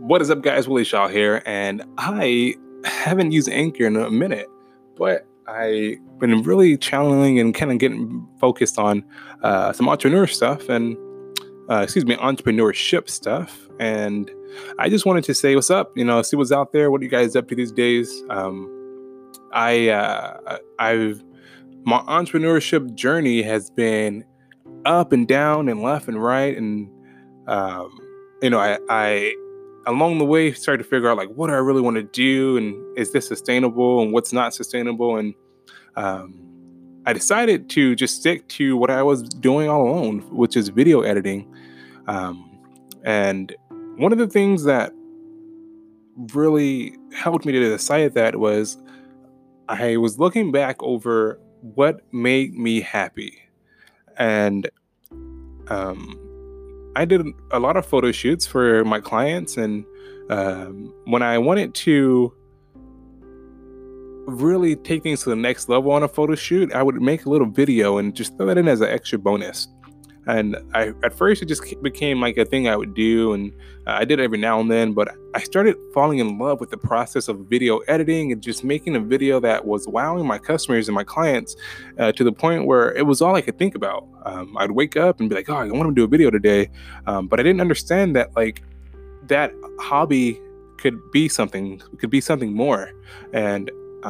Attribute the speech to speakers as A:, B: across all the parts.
A: What is up, guys? Willie Shaw here, and I haven't used Anchor in a minute, but I've been really channeling and kind of getting focused on some entrepreneur stuff and, entrepreneurship stuff. And I just wanted to say what's up, see what's out there. What are you guys up to these days? I've my entrepreneurship journey has been up and down and left and right, and I along the way started to figure out like what do I really want to do, and is this sustainable, and what's not sustainable, and I decided to just stick to what I was doing all alone, which is video editing. And one of the things that really helped me to decide that was I was looking back over what made me happy, and I did a lot of photo shoots for my clients, and when I wanted to really take things to the next level on a photo shoot, I would make a little video and just throw that in as an extra bonus. And at first it just became like a thing I would do, and I did it every now and then, but I started falling in love with the process of video editing and just making a video that was wowing my customers and my clients to the point where it was all I could think about. I'd wake up and be like, oh, I want to do a video today. But I didn't understand that like that hobby could be something more. And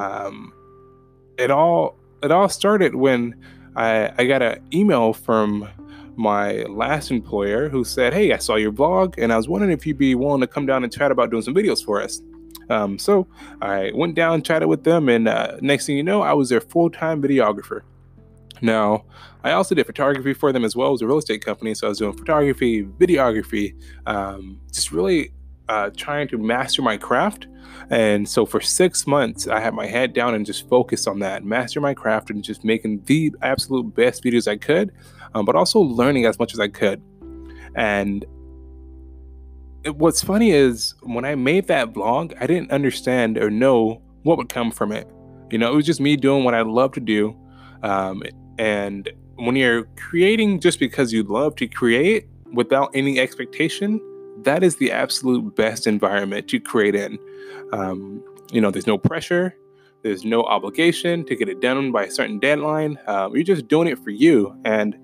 A: it all started when I got an email from my last employer who said, hey, I saw your blog and I was wondering if you'd be willing to come down and chat about doing some videos for us. So I went down and chatted with them, and next thing you know, I was their full-time videographer. Now, I also did photography for them as well. It was a real estate company, so I was doing photography, videography, just really trying to master my craft. And so for 6 months, I had my head down and just focused on that, master my craft and just making the absolute best videos I could, but also learning as much as I could. And what's funny is when I made that blog, I didn't understand or know what would come from it. It was just me doing what I love to do. And when you're creating just because you love to create without any expectation, that is the absolute best environment to create in. There's no pressure. There's no obligation to get it done by a certain deadline. You're just doing it for you. And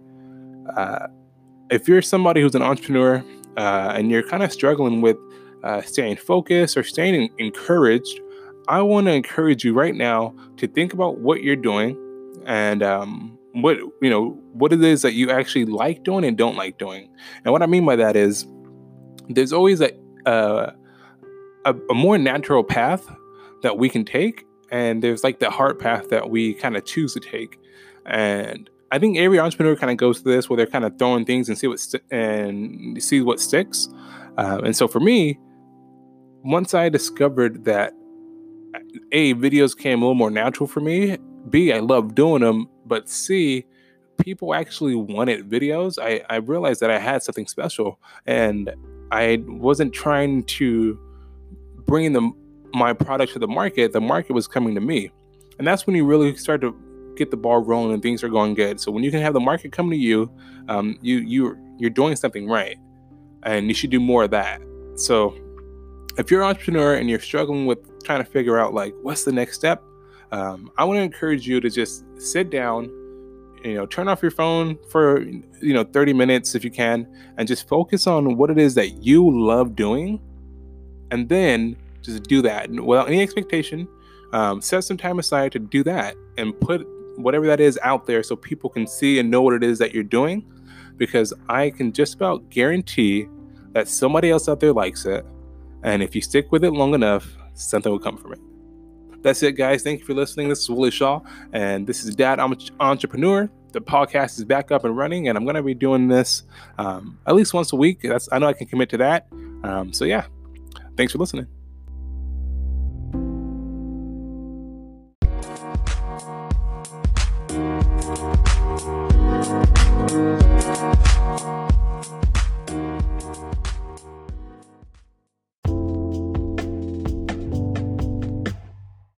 A: if you're somebody who's an entrepreneur and you're kind of struggling with staying focused or staying encouraged, I want to encourage you right now to think about what you're doing and what it is that you actually like doing and don't like doing. And what I mean by that is there's always a more natural path that we can take, and there's like the hard path that we kind of choose to take. And I think every entrepreneur kind of goes through this where they're kind of throwing things and see what sticks. And so for me, once I discovered that A, videos came a little more natural for me, B, I love doing them, but C, people actually wanted videos, I realized that I had something special, and I wasn't trying to bring my product to the market. The market was coming to me. And that's when you really start to get the ball rolling and things are going good. So when you can have the market come to you, you're doing something right, and you should do more of that. So if you're an entrepreneur and you're struggling with trying to figure out like what's the next step, I want to encourage you to just sit down, turn off your phone for 30 minutes if you can, and just focus on what it is that you love doing, and then just do that without any expectation. Set some time aside to do that and put whatever that is out there so people can see and know what it is that you're doing, because I can just about guarantee that somebody else out there likes it, and if you stick with it long enough, something will come from it. That's it, guys. Thank you for listening. This is Willie Shaw, and this is Dad Entrepreneur. The podcast is back up and running, and I'm going to be doing this at least once a week. I know I can commit to that. So yeah, thanks for listening.